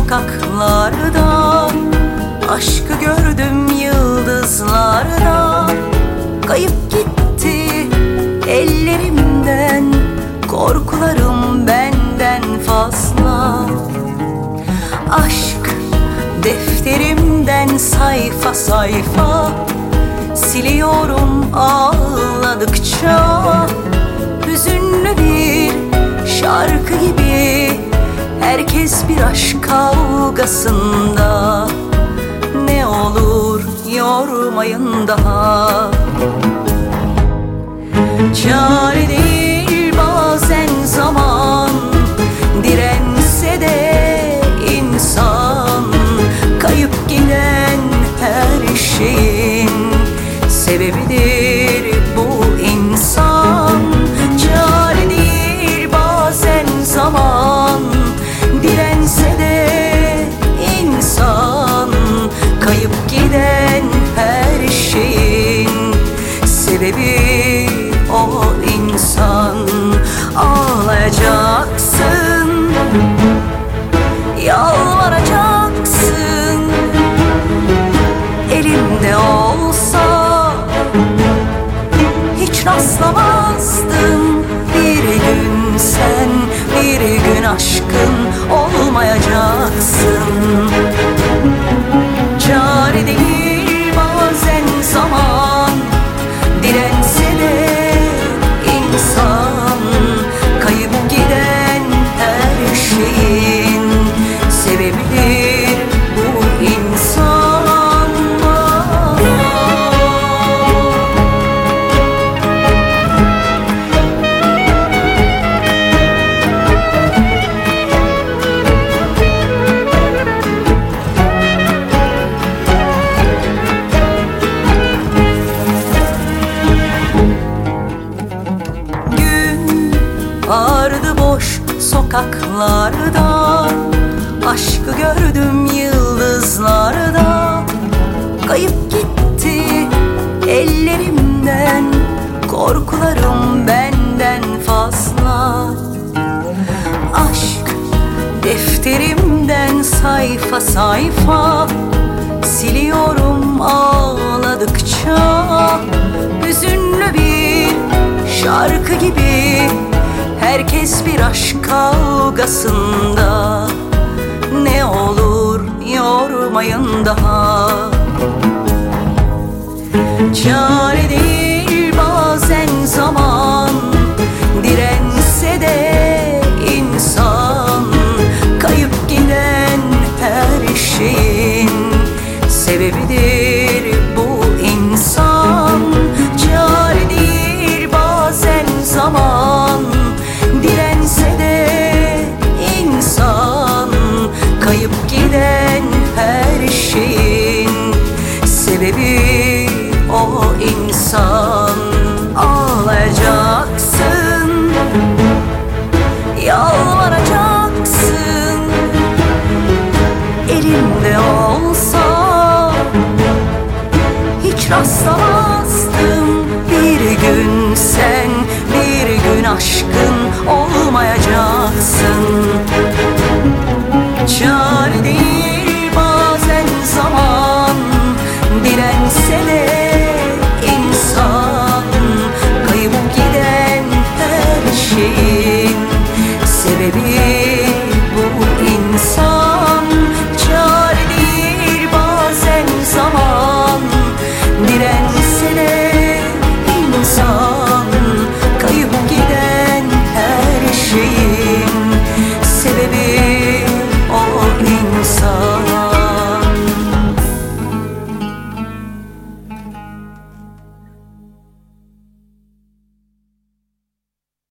sokaklarda, aşkı gördüm yıldızlarda. Kayıp gitti ellerimden, korkularım benden fazla. Aşk defterimden sayfa sayfa siliyorum ağladıkça. Hüzünlü bir şarkı gibi herkes bir aşk kavgasında. Ne olur yormayın daha. Çare değil bazen zaman, dirense de insan. Kayıp giden her şeyin sebebidir bu insan. Çare değil bazen zaman, dirense de insan. Kayıp giden her şeyin sebebi o insan. Ağlayacaksın, yalvaracaksın. Elimde olsa hiç rastlamazdım. Bir gün sen, bir gün aşkın olmayacaksın. Çare değil bazen zaman, dirense de insan. Kayıp giden her şeyin sebebidir bu insan. Vardı boş sokaklarda, aşkı gördüm yıldızlarda. Kayıp gitti ellerimden, korkularım benden fazla. Aşk defterimden sayfa sayfa siliyorum ağladıkça. Hüzünlü bir şarkı gibi herkes bir aşk kavgasında. Ne olur yormayın daha. Çare değil bazen zaman, dirense de insan. Kayıp giden her şeyin sebebidir bu insan. Çare değil bazen zaman, dirense de insan. Kayıp giden her şeyin sebebi o insan. Ağlayacaksın, yalvaracaksın. Elimde olsa hiç rastlamazdım. Bir gün sen, bir gün aşkın olmayacaksın. Çare değil bazen zaman, dirense de insan. Kayıp giden her şeyin sebebi